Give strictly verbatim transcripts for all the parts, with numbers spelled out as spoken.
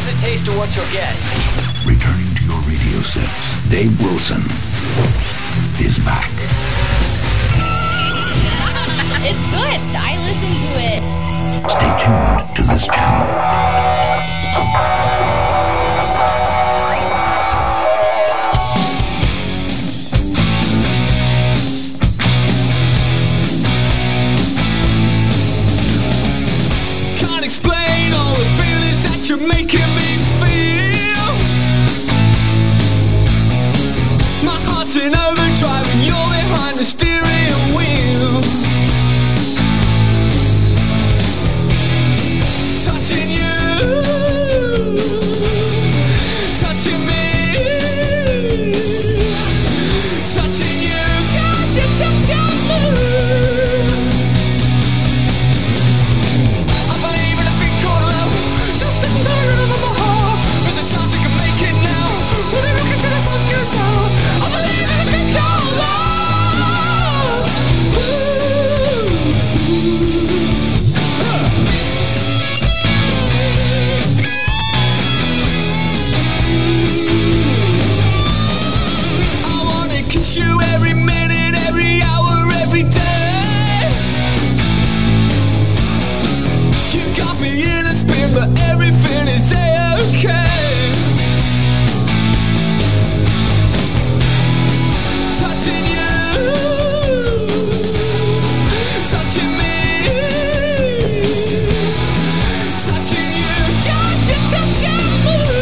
Here's a taste of what you'll get. Returning to your radio sets, Dave Wilson is back. It's good. I listen to it. Stay tuned to this channel. Can't explain all the feelings that you're making me feel. My heart's in overdrive and you're behind the steering wheel. Touching you, touching me, touching you, cause you're touching me. I believe in a thing called love, just listen to the rhythm of my heart. There's a chance we can make it now, we'll be looking till the sun goes down. I believe in a thing called love. Ooh. You every minute, every hour, every day. You got me in a spin, but everything is A-okay. Touching you, touching me, touching you, God, you're touching me.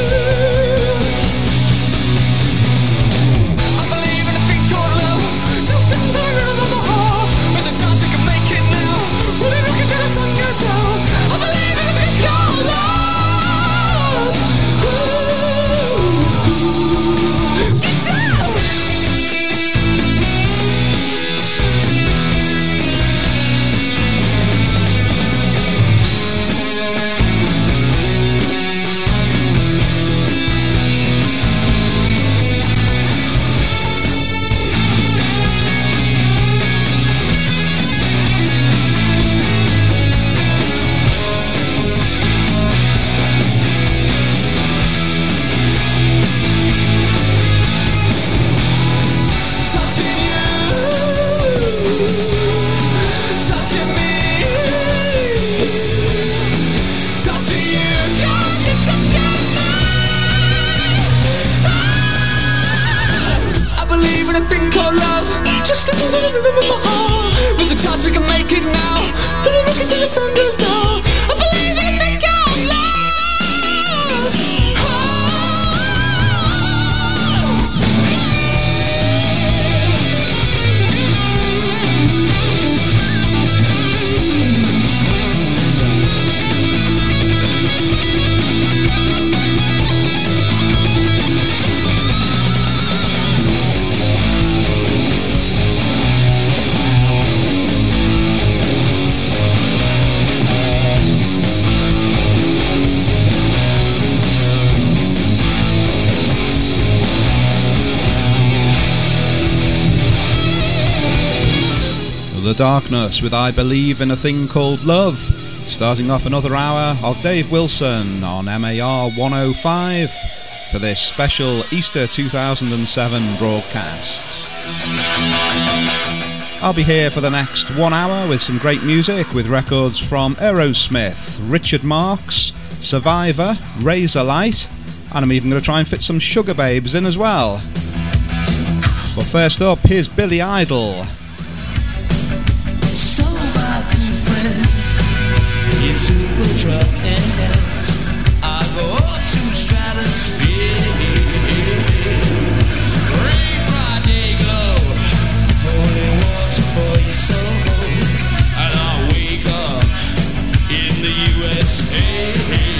The Darkness with I Believe in a Thing Called Love, starting off another hour of Dave Wilson on M A R one oh five for this special Easter two thousand seven broadcast. I'll be here for the next one hour with some great music, with records from Aerosmith, Richard Marx, Survivor, Razorlight, and I'm even going to try and fit some Sugar Babes in as well. But first up, here's Billy Idol. Super truck and I go up to stratosphere. Rain, Friday glow, holy water for your soul. And I wake up in the U S A.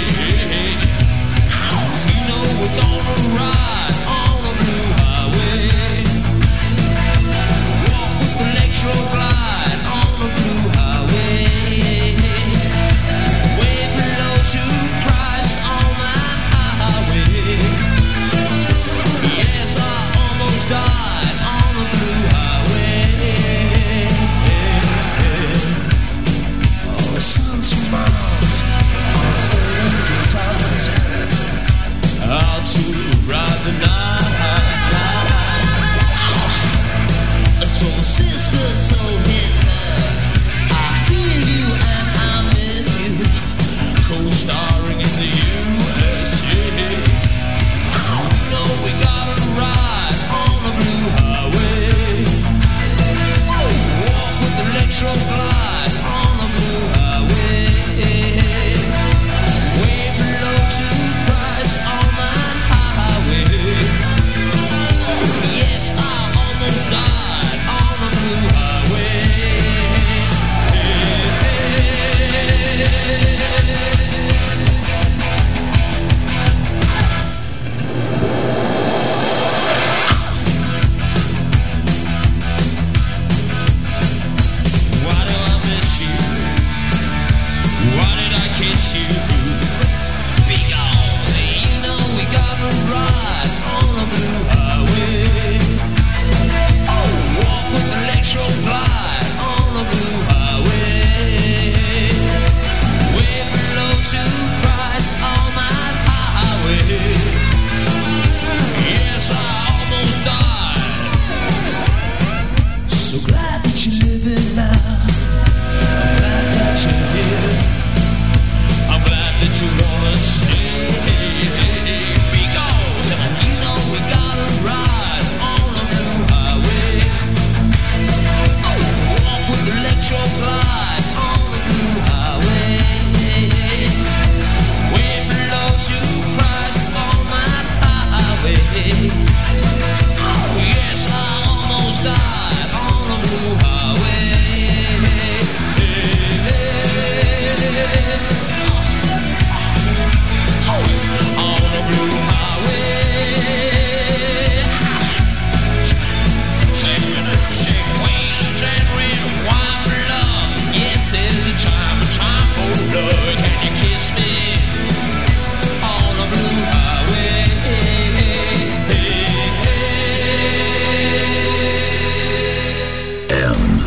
You know we're gonna ride on a blue highway. Walk with electro glide on a blue highway. To Christ on that highway. Yes, I almost died on the blue highway. Oh, the sun's miles, and stolen guitars.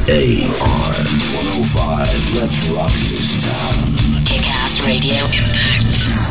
A R one oh five, let's rock this town. Kick-Ass Radio Impact.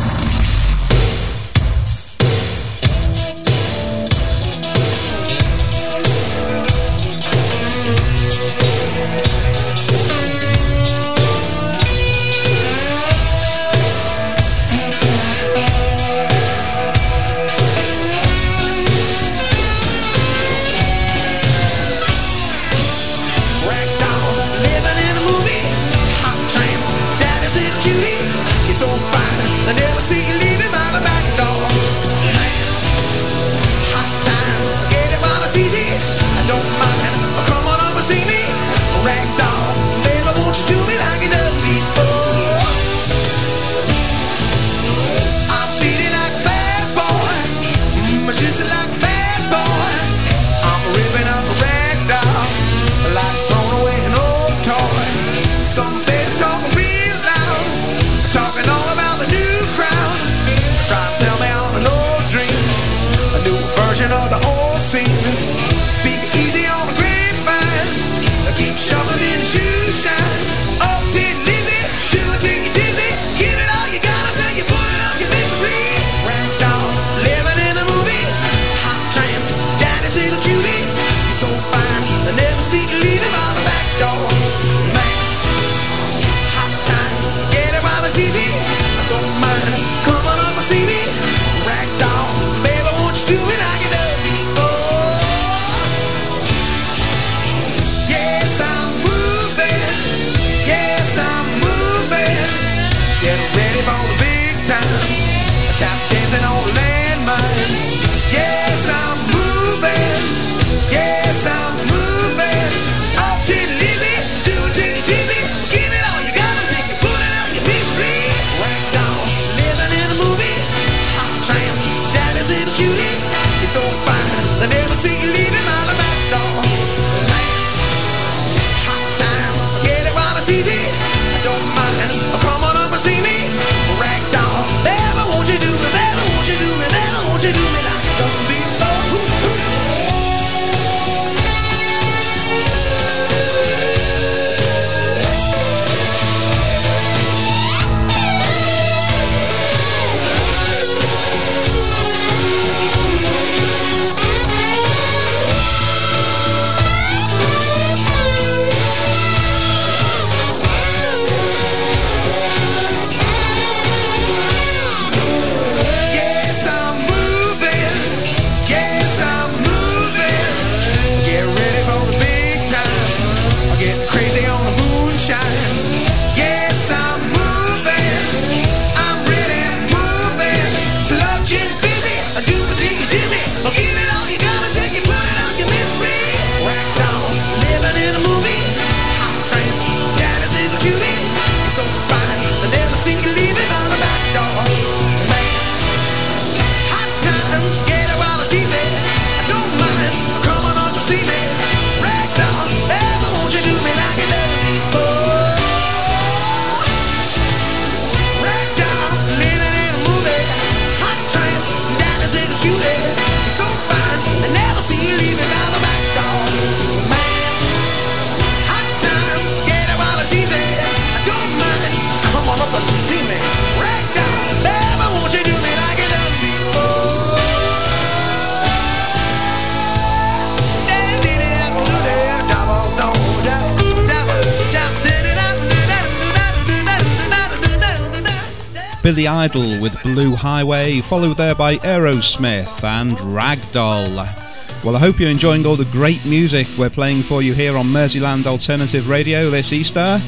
Billy Idol with Blue Highway, followed there by Aerosmith and Ragdoll. Well, I hope you're enjoying all the great music we're playing for you here on Merseyland Alternative Radio this Easter.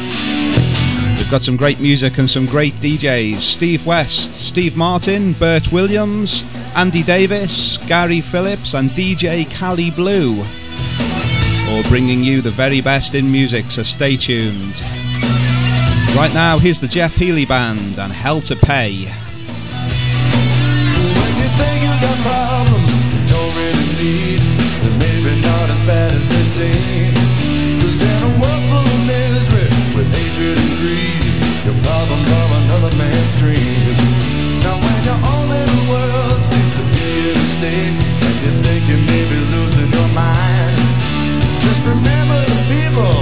We've got some great music and some great D Js. Steve West, Steve Martin, Bert Williams, Andy Davis, Gary Phillips and D J Cali Blue, all bringing you the very best in music, so stay tuned. Right now, here's the Jeff Healey Band and Hell to Pay. When you think you got problems you don't really need, then maybe not as bad as they say. 'Cause in a world full of misery, with hatred and greed, your problems are another man's dream. Now when your own little world seems to be here to stay, and you think you may be losing your mind, just remember the people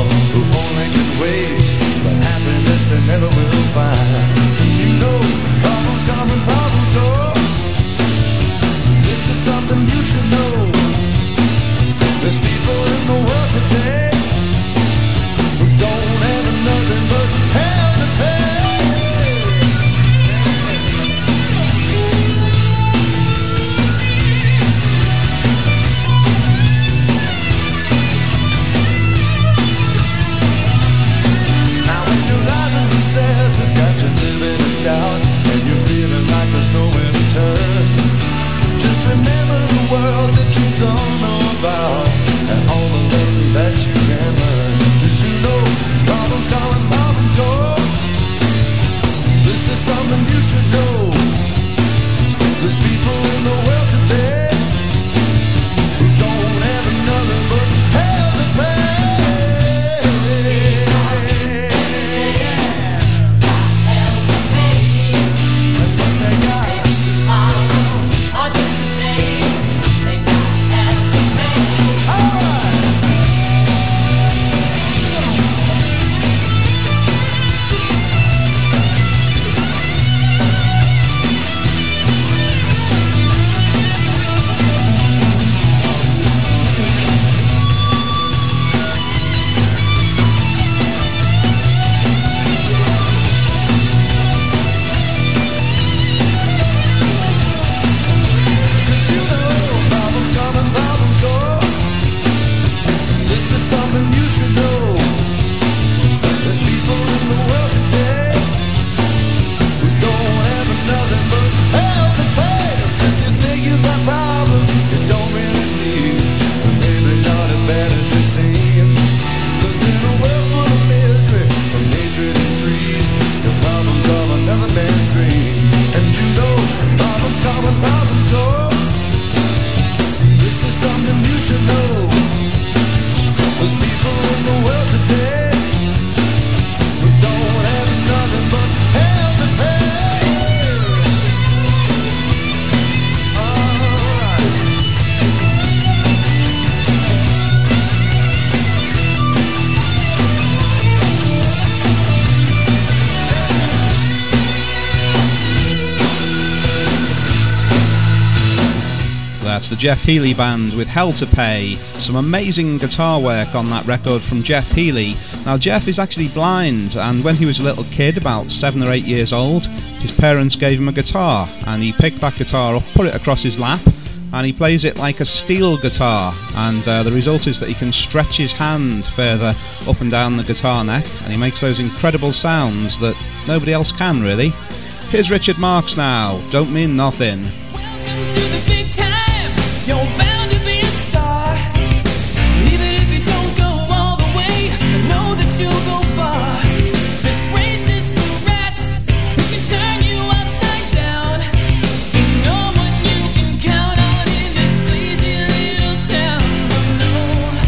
That's the Jeff Healey Band with Hell to Pay. Some amazing guitar work on that record from Jeff Healey. Now, Jeff is actually blind, and when he was a little kid, about seven or eight years old, his parents gave him a guitar, and he picked that guitar up, put it across his lap, and he plays it like a steel guitar, and uh, the result is that he can stretch his hand further up and down the guitar neck, and he makes those incredible sounds that nobody else can, really. Here's Richard Marx now, Don't Mean Nothing. Welcome to the big time. You're bound to be a star. Even if you don't go all the way, I know that you'll go far. This race is for rats who can turn you upside down. No one you can count on in this sleazy little town. Oh no,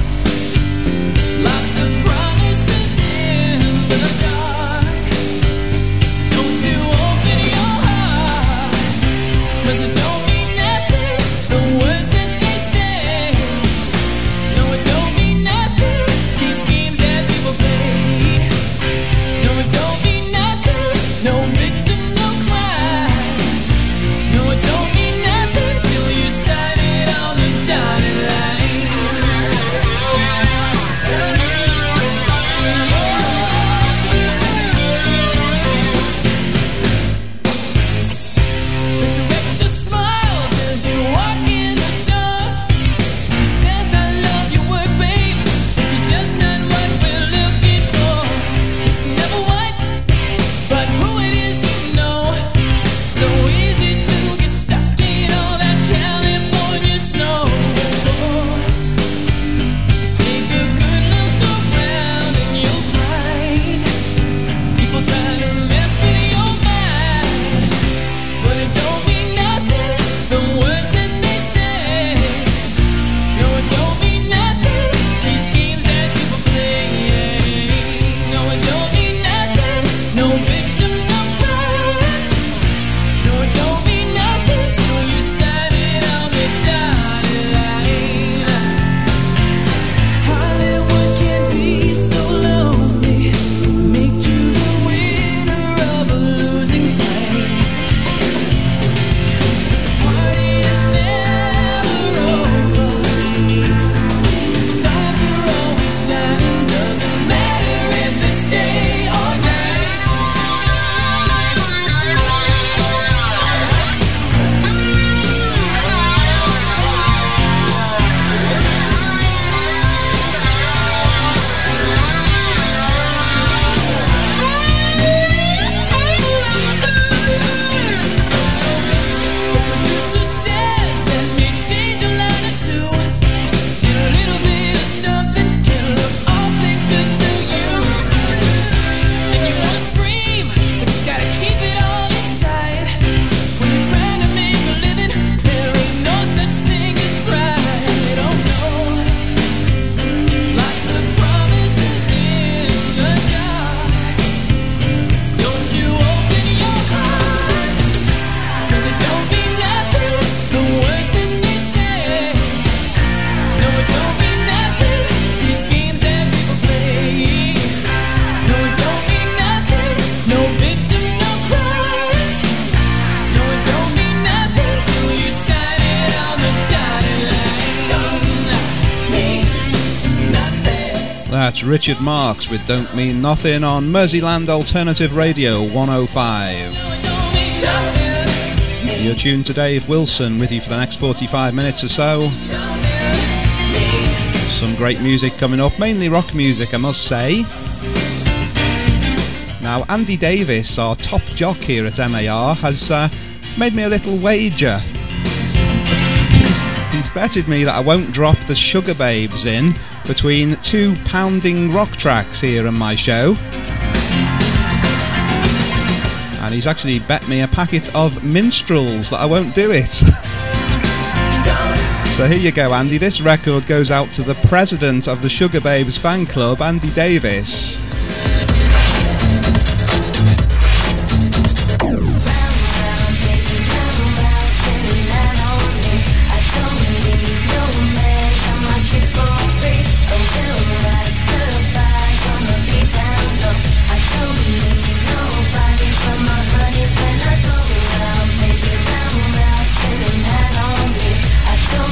lots of promises in the dark. Don't you open your heart, 'cause it don't mean nothing, the words that they say. No, it don't mean nothing, these games that people play. No, it don't mean nothing, no victim, no crime. No, it don't mean nothing till you sign it on the dotted line. The director smiles as you walk in the door. He says, I love your work, babe, but you're just not what we're looking for. It's never what, but who it is you know. So easy to get stuck in all that California snow. Take a good look around and you'll find people trying to mess with your mind. But it don't mean nothing, the words that they say. No, it don't mean nothing, these games that people play. No, it don't mean nothing, no victim, no crime. No, it don't mean nothing till you sign it on the dotted line. Hollywood can be so lonely, make you the winner of a losing fight. Party is never over. The stars are always shining. Doesn't matter if it's day or night. The producer says let me change a line or two, and a little bit of something can look awfully good to you. And you wanna scream, but you gotta keep it all inside. When you're trying to make a living, there ain't no such thing as pride. Oh no, lots of promises in the dark. Don't you open your heart, 'cause it don't mean nothing, the words that they say. No, it don't mean nothing, these games that people play. No, it don't mean nothing, no victim, no crime. No, it don't mean nothing till you sign it on the dotted line. Don't mean nothing. That's Richard Marx with Don't Mean Nothing on Merseyland Alternative Radio one oh five. No, it don't mean nothing. You're tuned to Dave Wilson with you for the next forty-five minutes or so. Some great music coming up, mainly rock music, I must say. Now, Andy Davis, our top jock here at M A R, has uh, made me a little wager. He's, he's betted me that I won't drop the Sugar Babes in between two pounding rock tracks here on my show. And he's actually bet me a packet of minstrels that I won't do it. So here you go, Andy. This record goes out to the president of the Sugar Babes fan club, Andy Davis. I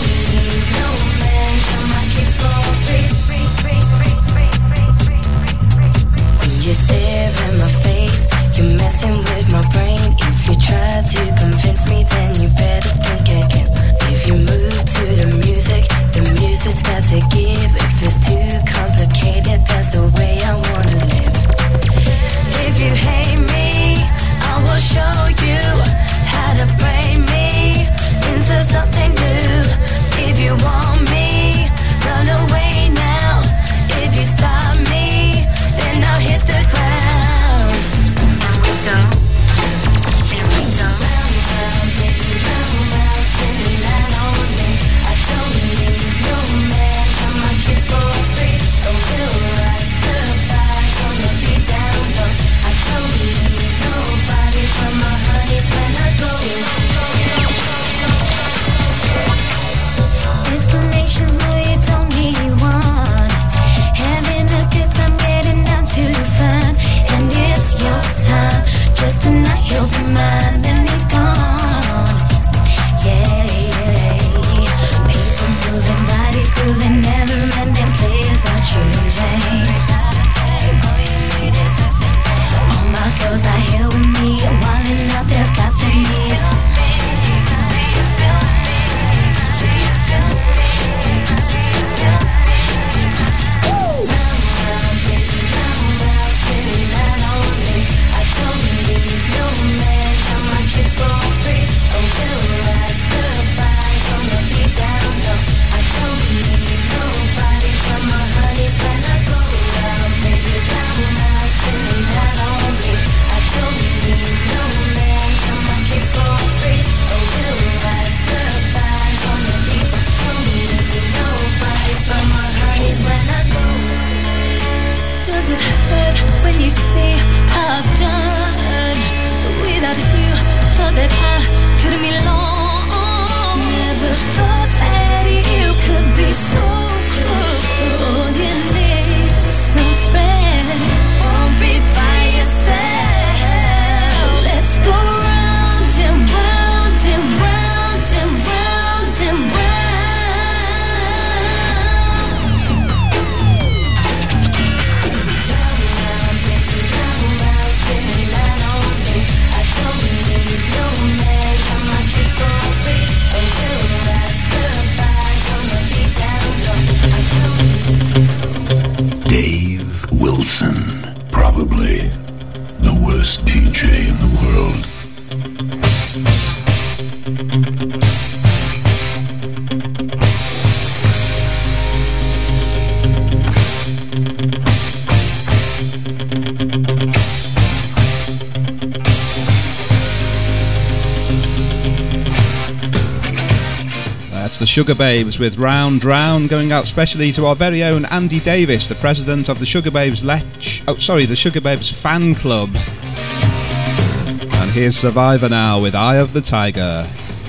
That's the Sugar Babes with Round Round, going out specially to our very own Andy Davis, the president of the Sugar Babes Lech... Oh, sorry, the Sugar Babes fan club. And here's Survivor now with Eye of the Tiger.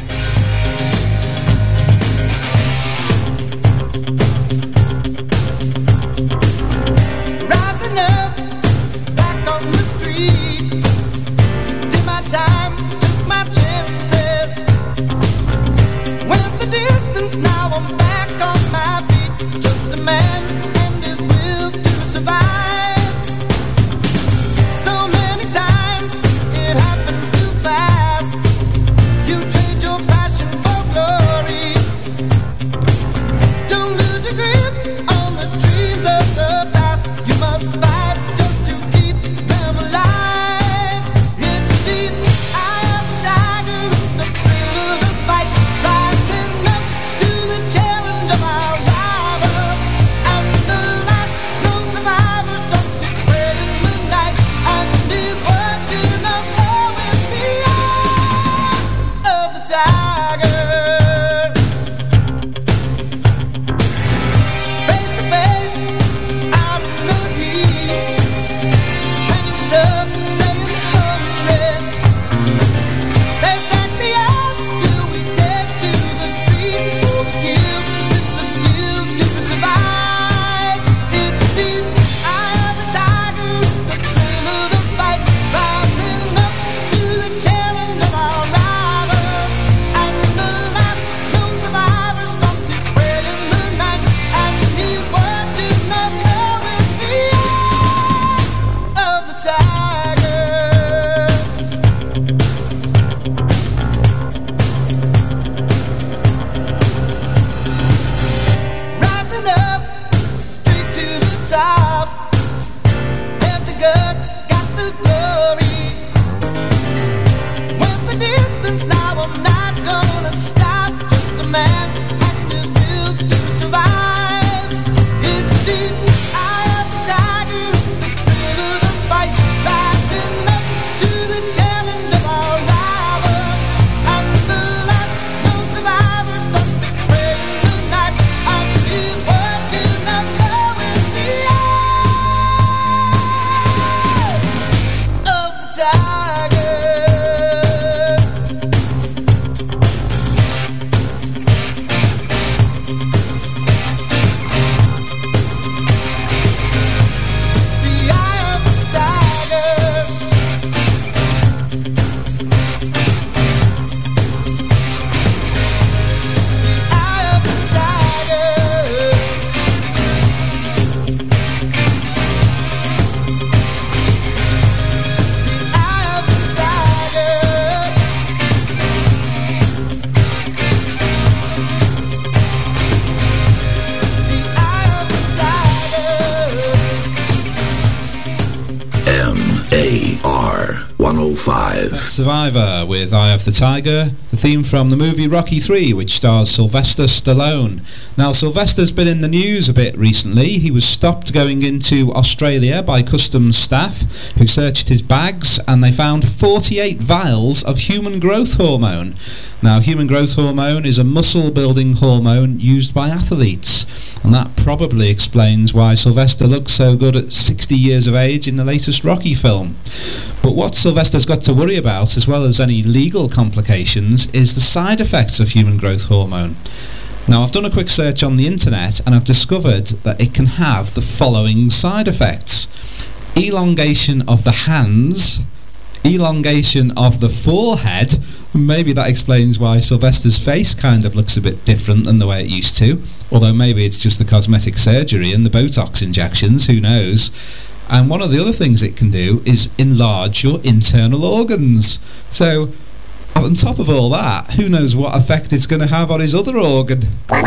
Survivor with Eye of the Tiger, the theme from the movie Rocky three, which stars Sylvester Stallone. Now, Sylvester's been in the news a bit recently. He was stopped going into Australia by customs staff who searched his bags, and they found forty-eight vials of human growth hormone. Now, human growth hormone is a muscle-building hormone used by athletes, and that probably explains why Sylvester looks so good at sixty years of age in the latest Rocky film. But what Sylvester's got to worry about, as well as any legal complications, is the side effects of human growth hormone. Now, I've done a quick search on the internet, and I've discovered that it can have the following side effects: elongation of the hands, elongation of the forehead. Maybe that explains why Sylvester's face kind of looks a bit different than the way it used to, although maybe it's just the cosmetic surgery and the Botox injections, who knows. And one of the other things it can do is enlarge your internal organs. So, on top of all that, who knows what effect it's going to have on his other organ.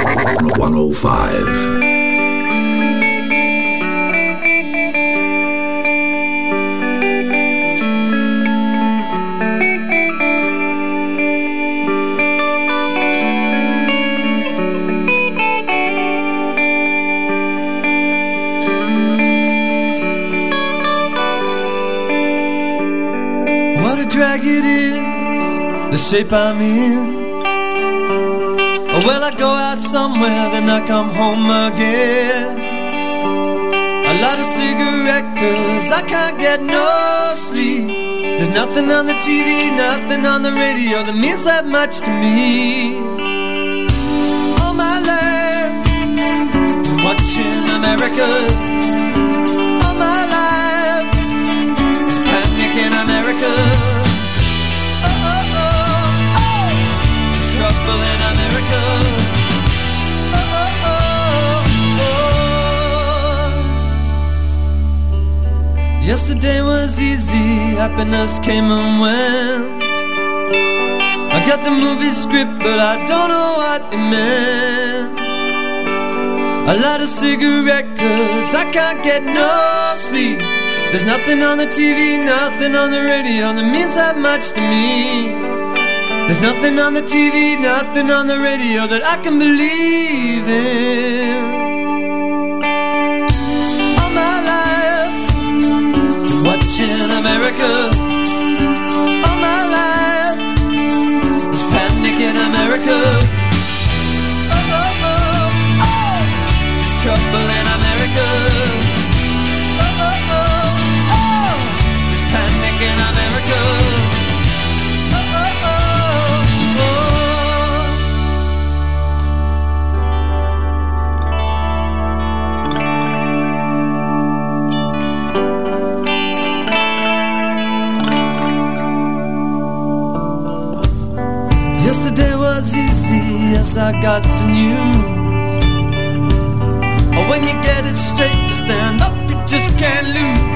one oh five. Drag it is the shape I'm in. Well, I go out somewhere, then I come home again. I light a cigarette cause I can't get no sleep. There's nothing on the T V, nothing on the radio that means that much to me. All my life, watching America. All my life, there's panic in America. Oh, oh, oh, oh, there's trouble in America. Oh, oh, oh, oh. Yesterday was easy, happiness came and went. I got the movie script, but I don't know what it meant. I light a cigarette cause I can't get no sleep. There's nothing on the T V, nothing on the radio that means that much to me. There's nothing on the T V, nothing on the radio that I can believe in. All my life, watching America. All my life, there's panic in America. Oh, oh, oh, oh, there's trouble in America. Oh, oh, oh, oh, there's panic in America. Oh, oh, oh, yesterday was easy as I got the news. Oh, when you get it straight to stand up, you just can't lose.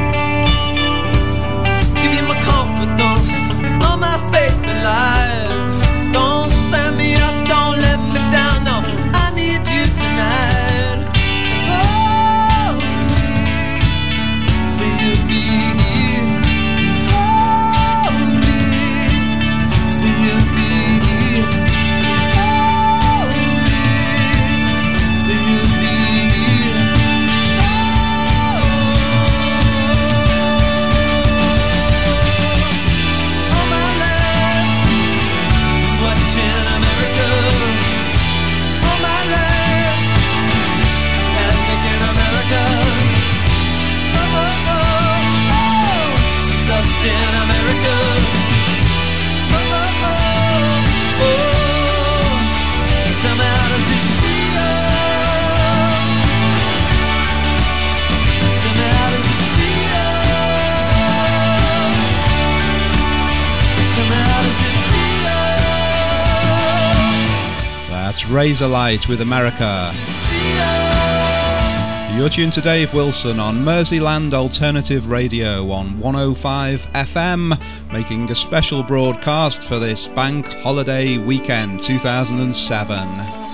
Give you my confidence, all my faith in life. Don't stand me up, don't let me down, no, I need you tonight to hold me, say you'll be here. Hold me, say you'll be here. Hold me, say you'll be here. All my life, watching America. All my life, it's panic in America. Oh, oh, oh, oh, she's lost in America. Oh, oh, oh, oh, tell me how does it feel? Tell me how does it feel? Tell me how does it feel? That's Razorlight with America. You're tuned to Dave Wilson on Merseyland Alternative Radio on one oh five F M, making a special broadcast for this Bank Holiday Weekend two thousand seven.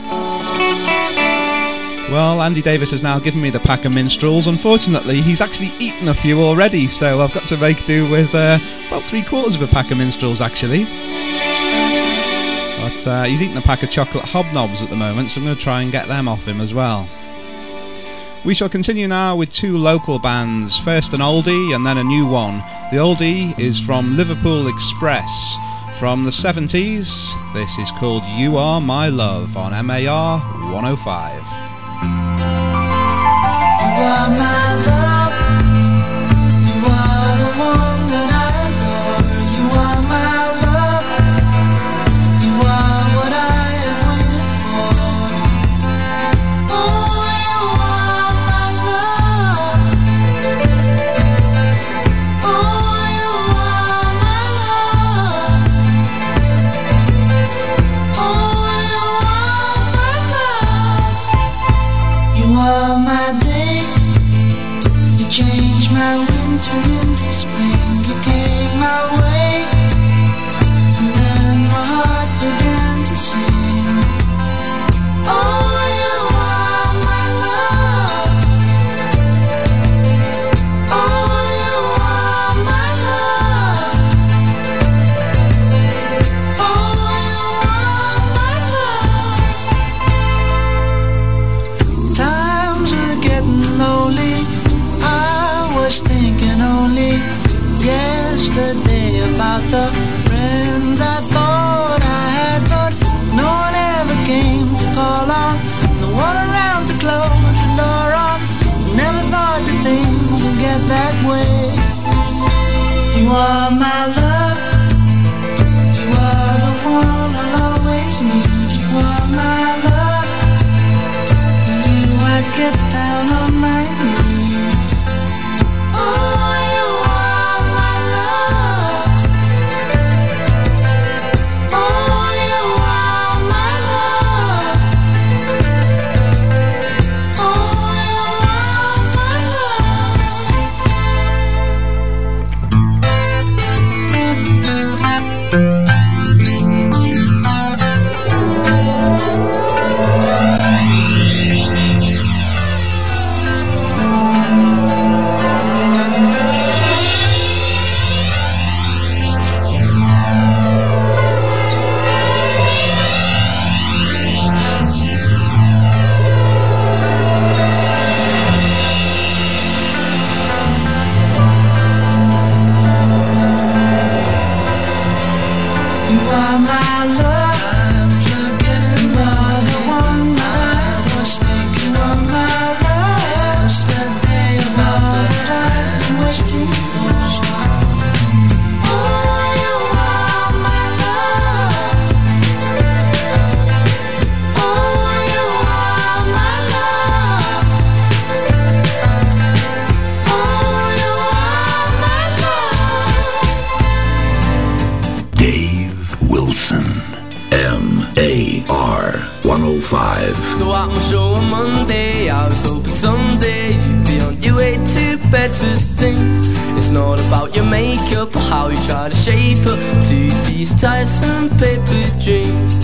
Well, Andy Davis has now given me the pack of minstrels. Unfortunately, he's actually eaten a few already, so I've got to make do with uh, about three quarters of a pack of minstrels, actually. But uh, he's eating a pack of chocolate hobnobs at the moment, so I'm going to try and get them off him as well. We shall continue now with two local bands, first an oldie and then a new one. The oldie is from Liverpool Express from the seventies. This is called You Are My Love on M A R one oh five. You are my love, you are the one that I adore. You are my love, you are what I have waited for. Oh, you are my love, oh, you are my love, oh, you are my love. You are my day, You are my love. You are the one I'll always need. You are my love. For you I'd get down on my knees. Oh, you are my love. Oh, you are my love. Oh, you are my You are my love. I'm forgetting. You are the one that I was thinking of. My love. Just that day about that I've been waiting for. Oh, you are my love. Oh, you are my love. Oh, you are my love. Dave Wilson, M A R one oh five. So at my show on Monday, I was hoping someday you'd be on your way to better things. It's not about your makeup or how you try to shape up to these tiresome paper dreams.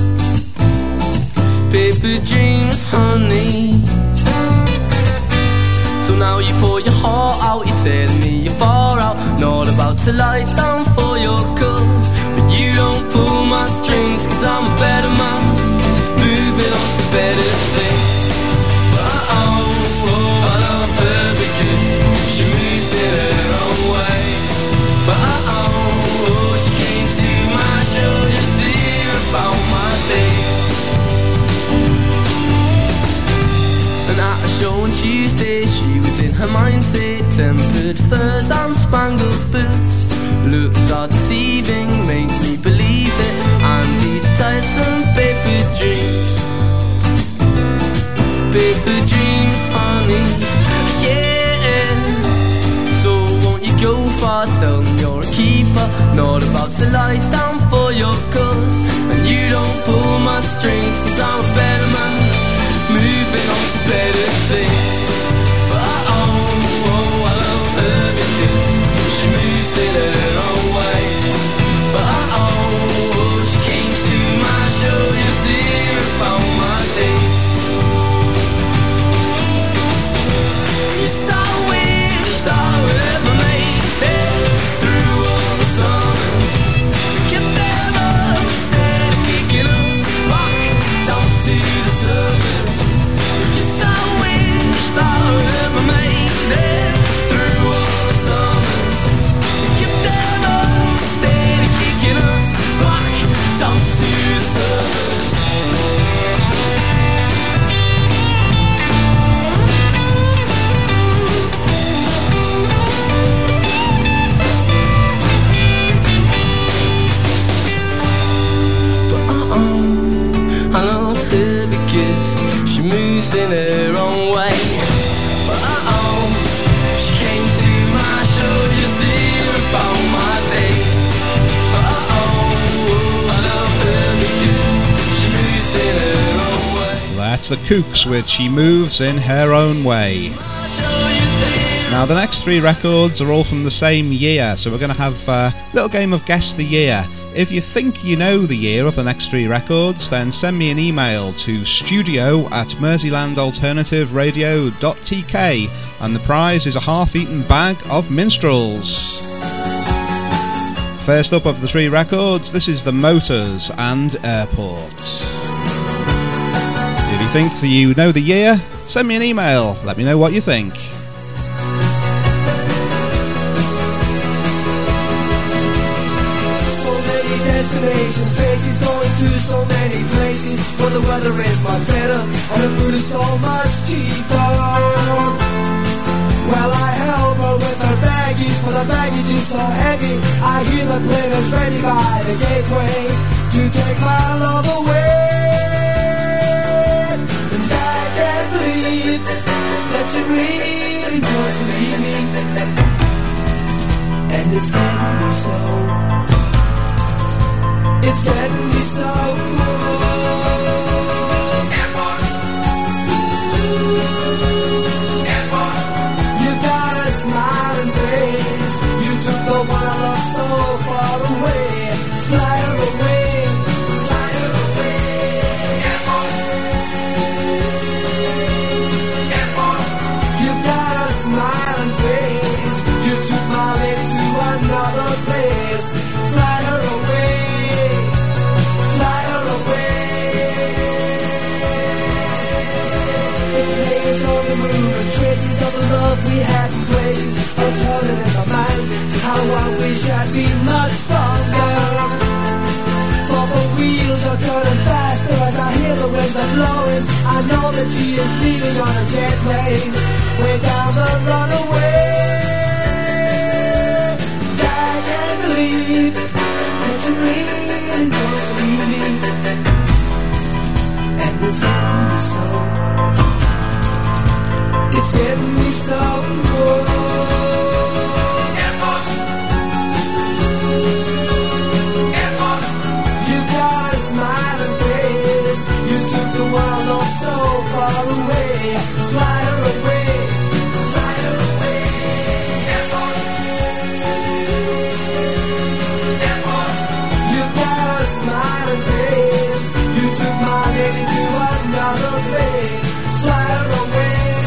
Paper dreams, honey. So now you pour your heart out, you're telling me you're far out, not about to lie down for your cause. But you don't pull my strings, cause I'm a better man, moving on to better things. But oh, oh, I love her because she moves in her own way. But oh, oh, she came to my show just to hear about my day. And at a show on Tuesday, she was in her mindset, tempered furs and spangled boots. Looks are deceiving, make me believe it, and these tiresome paper dreams. Paper dreams, honey, yeah. So won't you go far, tell me you're a keeper, not about to lie down for your cause. And you don't pull my strings, cause I'm a better man, moving on to better things. But oh, oh, I love her because she moves in her own way. But oh, oh, she came to my show just to hear about my day. Yes, I wished I would ever made it through all the summers. Kept them up, instead of kicking us back down to the surface. Yes, I wished I would ever made it through all the summers. Kept them up, instead of kicking us back down to the surface. I love her because she moves in her own way. But uh-oh, she came to my show just to hear about my day. But uh-oh, I love her because she moves in her own way. That's the Kooks with She Moves in Her Own Way. Now the next three records are all from the same year, so we're going to have a little game of Guess the Year. If you think you know the year of the next three records, then send me an email to studio at merseylandalternativeradio.tk, and the prize is a half-eaten bag of minstrels. First up of the three records, this is The Motors and Airport. If you think that you know the year, send me an email, let me know what you think. Destination faces, going to so many places where the weather is much better and the food is so much cheaper. Well, I help her with her baggies, but I the baggage is so heavy. I hear the players ready by the gateway to take my love away. And I can't believe that you really want to leave me. And it's getting me so. It's getting me so. Airport. Ooh. Airport. You got a smiling face. You took the one I love so far away. Fly her away. Fly her away. Airport. Airport. You got a smiling face. You took my lady to another place. Fly her away. On the moon and traces of the love we had in places are turning in my mind. How I wish I'd be much stronger. For the wheels are turning faster as I hear the winds are blowing. I know that she is leaving on a jet plane way down the runaway. I can't believe that you really don't leave me. And it's getting me so. It's getting me so good. Airport. Airport. You got a smiling face. You took the world so far away. Fly her away. Fly her away. Airport. Airport. You got a smiling face. You took my lady to another place. Fly her away.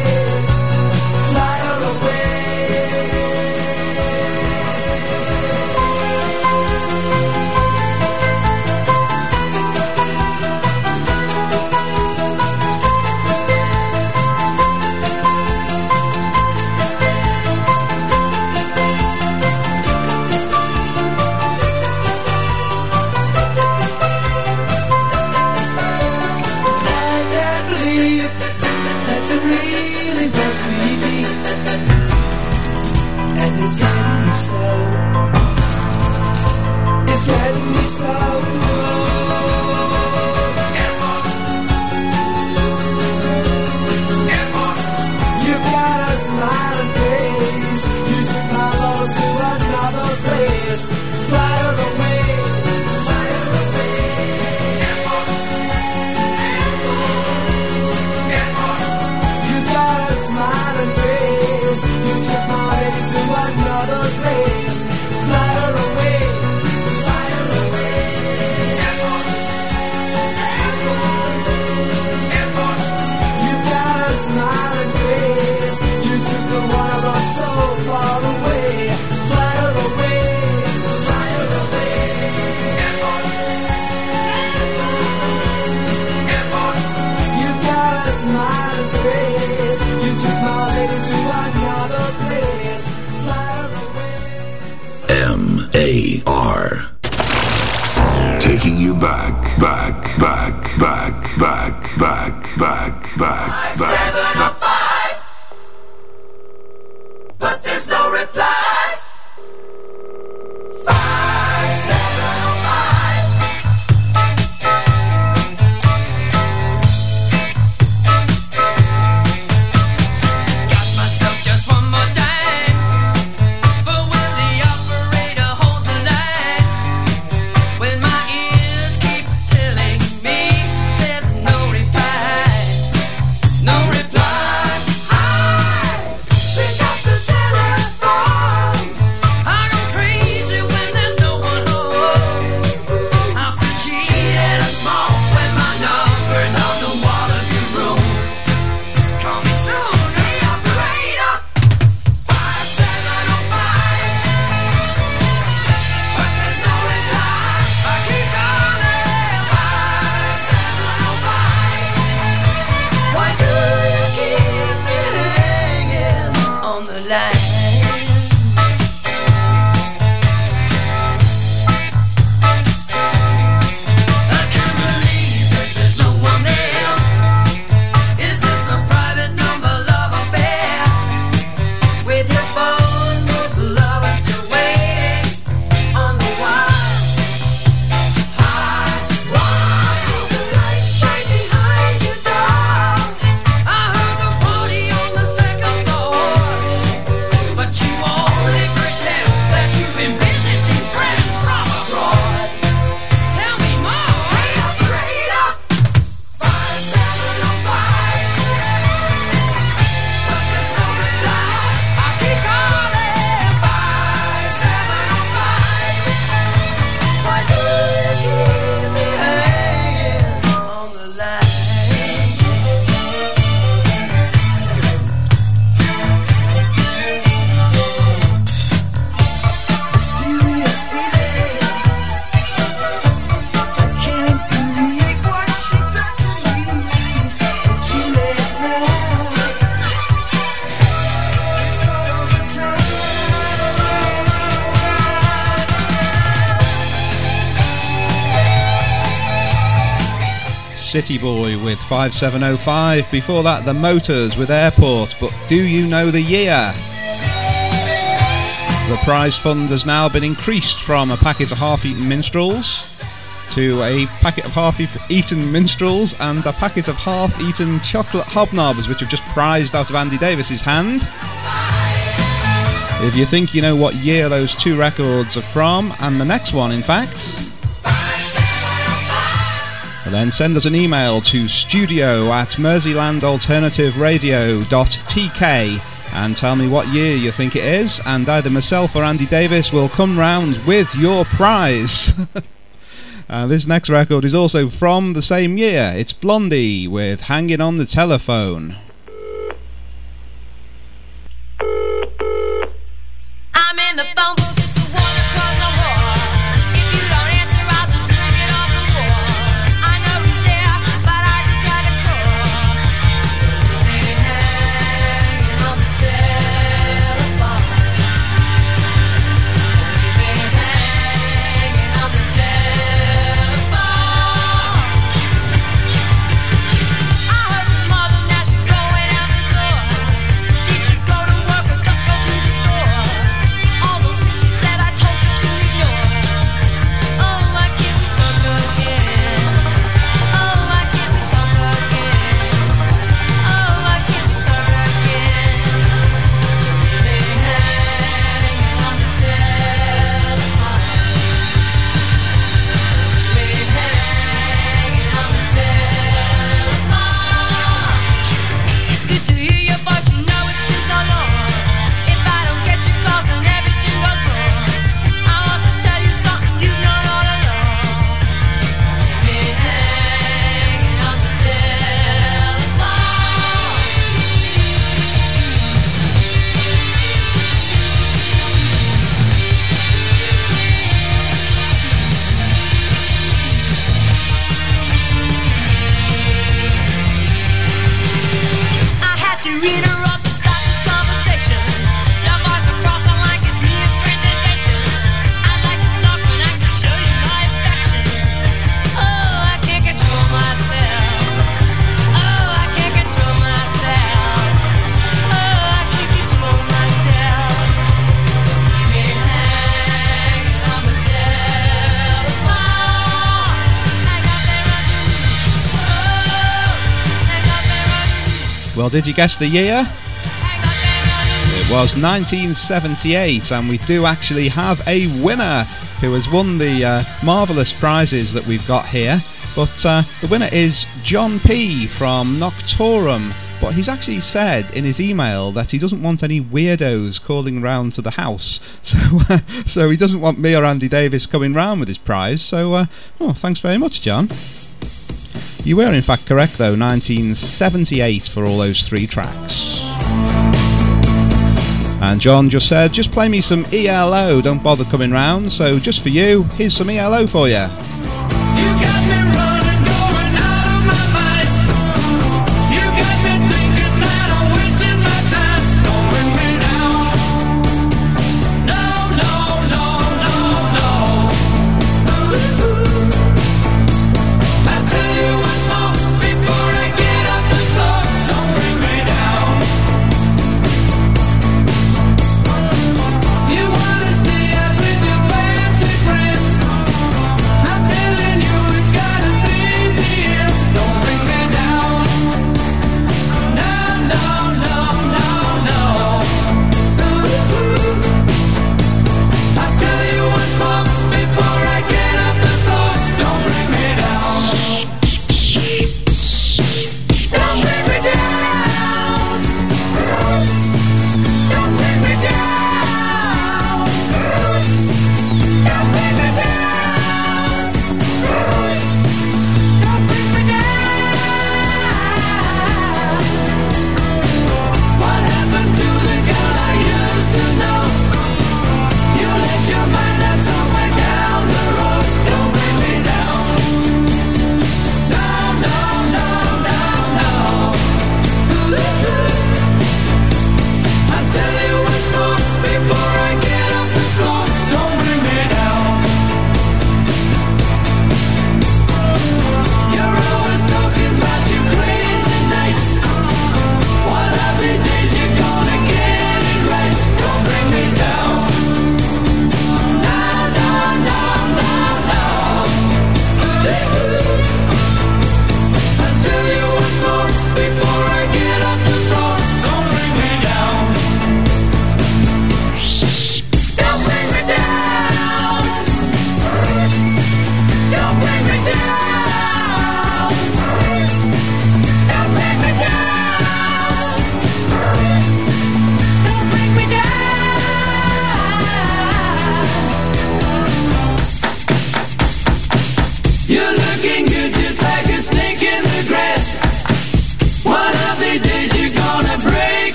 It's getting me so. It's getting me so. Airport. Airport. You got a smiling face. You took my love to another place. Fly her away. Fly her away. Airport. Airport. Airport. You got a smiling face. You took my lady to another place. Fly her away. Fly her away. Airport. Airport. Airport. You got a smiling face. You took the one I love so far away. Fly her away. Fly her away. Airport. Airport. Airport. You got a smiling face. You took my lady to another place. Fly her away. M A R. Taking you back, back, back, back, back, back, back, back, back, back. But there's no reply. Five, seven, oh five. Got myself just one more dime. But will the operator hold the line? City Boy with five seven oh five. Before that, The Motors with Airport. But do you know the year? The prize fund has now been increased from a packet of half-eaten minstrels to a packet of half-eaten minstrels and a packet of half-eaten chocolate hobnobs, which have just prized out of Andy Davis's hand. If you think you know what year those two records are from, and the next one in fact, well then send us an email to studio at merseyland alternative radio dot t k and tell me what year you think it is, and either myself or Andy Davis will come round with your prize. Uh, this next record is also from the same year. It's Blondie with Hanging on the Telephone. I'm in the phone booth, it's the one across the hall. If you don't answer, I'll just ring it off the wall. I know he's there, but I just try to call. Leave me hanging on the telephone. Leave me hanging on the telephone. Well, did you guess the year? It was nineteen seventy-eight, and we do actually have a winner who has won the uh, marvellous prizes that we've got here. But uh, the winner is John P. from Noctorum. But he's actually said in his email that he doesn't want any weirdos calling round to the house. So uh, so he doesn't want me or Andy Davis coming round with his prize. So, uh, oh, thanks very much, John. You were in fact correct though, nineteen seventy-eight for all those three tracks. And John just said, just play me some E L O, don't bother coming round. So just for you, here's some E L O for you. You wanna stay out with your fancy friends?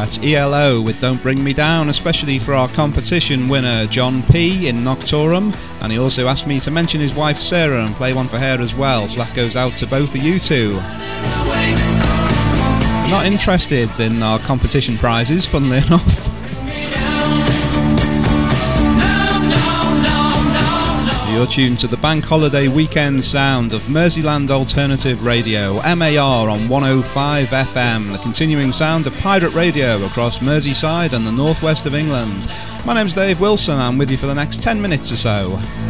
That's E L O with Don't Bring Me Down, especially for our competition winner John P in Noctorum, and he also asked me to mention his wife Sarah and play one for her as well, so that goes out to both of you two. I'm not interested in our competition prizes, funnily enough. You're tuned to the bank holiday weekend sound of Merseyland Alternative Radio, M A R on one oh five F M, the continuing sound of pirate radio across Merseyside and the northwest of England. My name's Dave Wilson, I'm with you for the next ten minutes or so.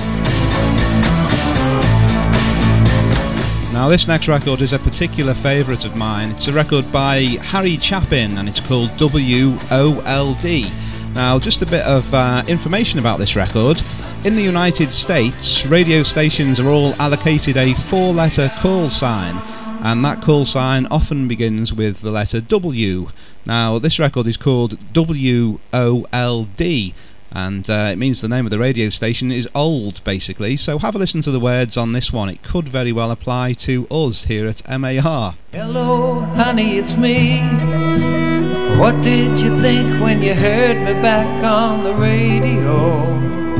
Now this next record is a particular favourite of mine. It's a record by Harry Chapin and it's called W O L D. Now just a bit of uh, information about this record. In the United States, radio stations are all allocated a four-letter call sign, and that call sign often begins with the letter W. Now, this record is called W O L D, and uh, it means the name of the radio station is old, basically, so have a listen to the words on this one. It could very well apply to us here at M A R. Hello, honey, it's me. What did you think when you heard me back on the radio?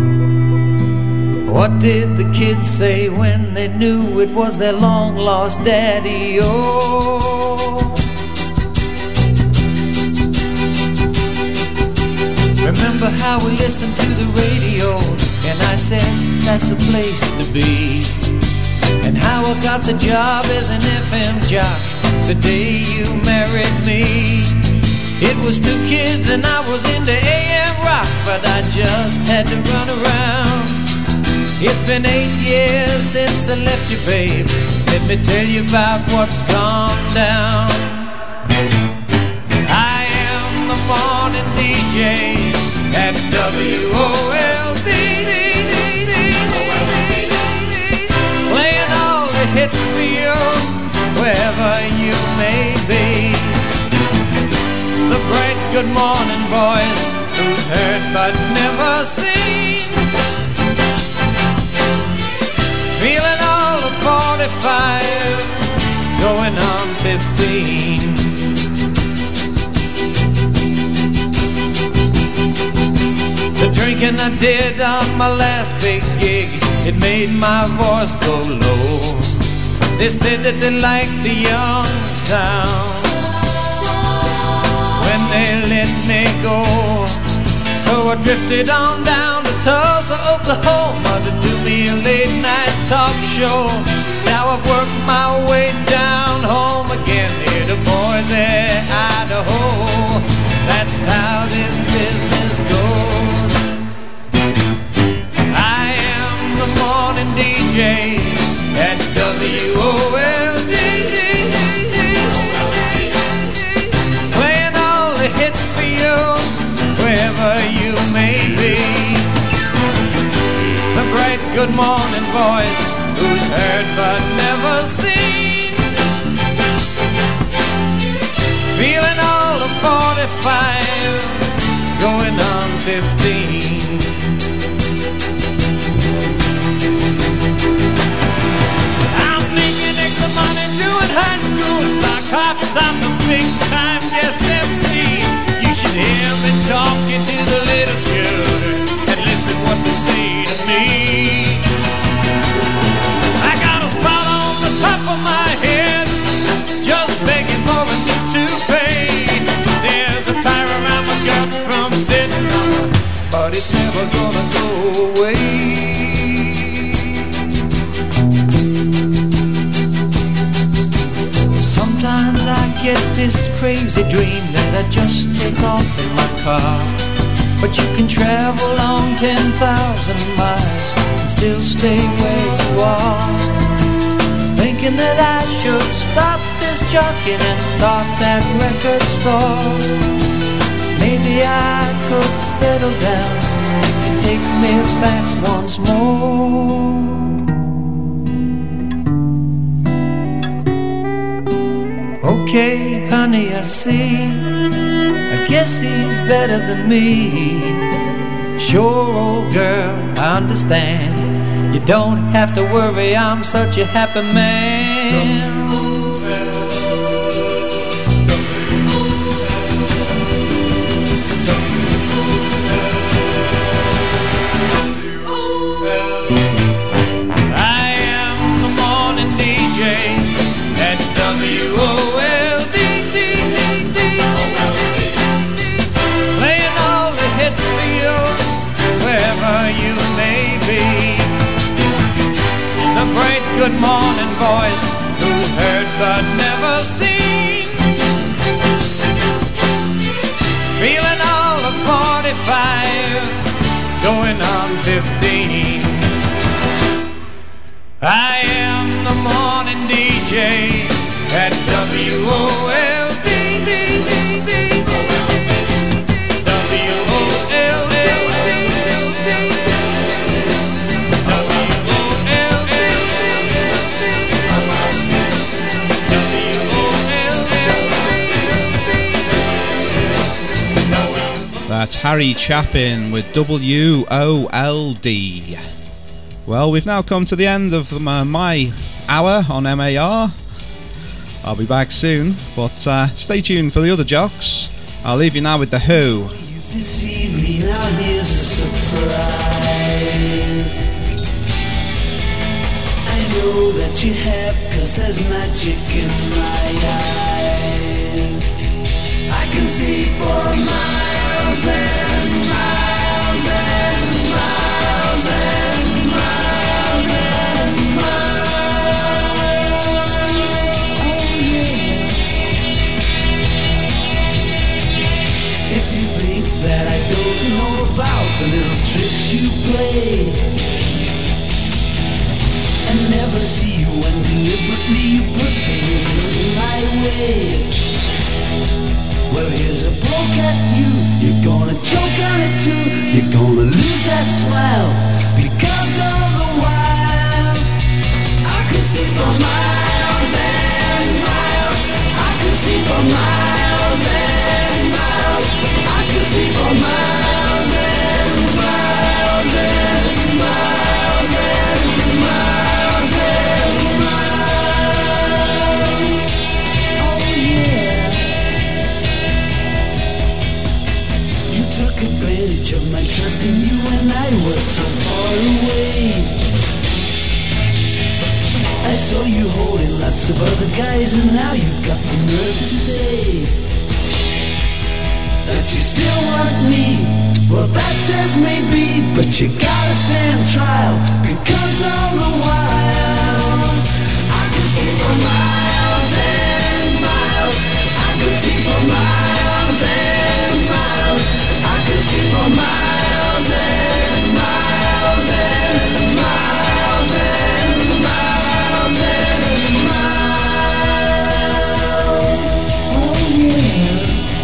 What did the kids say when they knew it was their long-lost daddy? Oh, remember how we listened to the radio, and I said that's the place to be, and how I got the job as an F M jock the day you married me. It was two kids and I was into A M rock, but I just had to run around. It's been eight years since I left you, babe. Let me tell you about what's gone down. I am the morning D J at W O L D, playing all the hits for you, wherever you may be. The bright good morning voice, who's heard but never seen. Feeling all of forty-five, going on fifteen. The drinking I did on my last big gig, it made my voice go low. They said that they liked the young sound when they let me go. So I drifted on down to Tulsa, Oklahoma to do me a late night talk show. Now I've worked my way down home again near to Boise, Idaho. That's how this business goes. I am the morning D J at W O L D, playing all the hits for you, wherever you may be. The bright good morning voice, who's heard but never seen. Feeling all of forty-five, going on fifteen. I'm making extra money doing high school sock hops. I'm the big time guest M C. You should hear me talking to the little children and listen what they say to me. I got a spot on the top of my head, just begging for a new toupee. There's a tire around my gut from sitting on it, but it's never gonna go away. Sometimes I get this crazy dream that I just take off in my car. But you can travel on ten thousand miles and still stay where you are. Thinking that I should stop this jockeying and start that record store. Maybe I could settle down if you take me back once more. Okay, honey, I see. I guess he's better than me. Sure, old girl, I understand. You don't have to worry, I'm such a happy man. fifteen. I am the morning D J at W O L D. W O L D. That's Harry Chapin with W O L D. Well, we've now come to the end of my, my hour on M A R. I'll be back soon, but uh, stay tuned for the other jocks. I'll leave you now with The Who. This evening, now here's a surprise. I know that you have, cause there's magic in my eyes. I can see for miles and miles and miles and miles and miles. Oh yeah. If you think that I don't know about the little tricks you play and never see you when deliberately you put things my way, well, here's a poke at you. You're gonna choke on it too. You're gonna lose that smile because all the while I could see for miles and miles. I could see for miles and miles. I could see for miles and miles and miles and miles and miles. Oh yeah. You took advantage of my trust in you when I was so far away. I saw you holding lots of other guys, and now you've got the nerve to say that you still want me. Well, that's as may be, but you gotta stand trial because all the while I could see for miles and miles. I could see for miles and miles. I could see for miles and miles and miles and miles and miles. Oh yeah.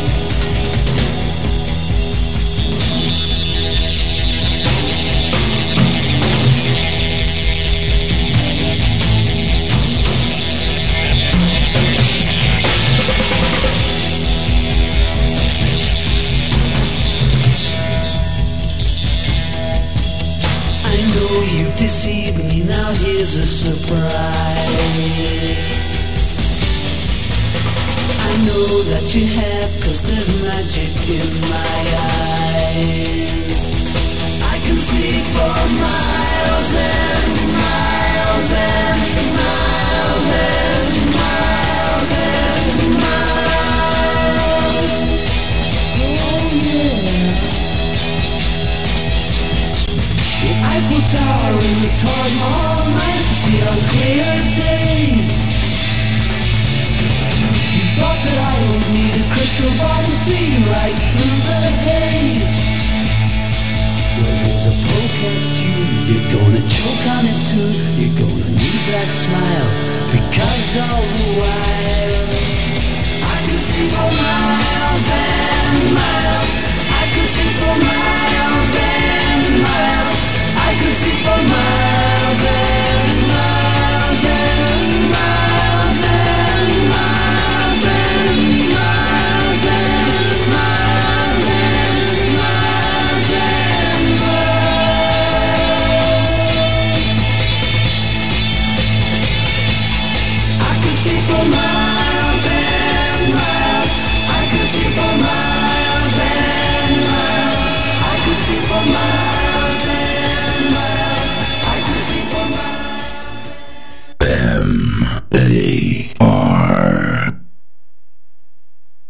You've deceived me, now here's a surprise. I know that you have, cause there's magic in my eyes. I can see for miles and miles and miles and miles and miles. Oh yeah. The Eiffel Tower in the Taj Mahal night, see on clear days. You thought that I would need a crystal ball to see right through the haze. Well, here's a poke at you. You're gonna choke on it too. You're gonna lose that smile because all the while I can see for miles and miles. I can see for miles.